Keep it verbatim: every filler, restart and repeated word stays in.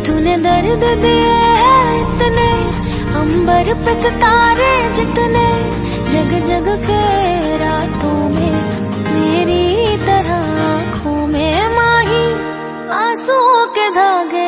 तूने दर्द दिए हैं इतने, अंबर पे सितारे जितने, जग जग के रातों में मेरी तरह आँखों में माही आंसुओं के धागे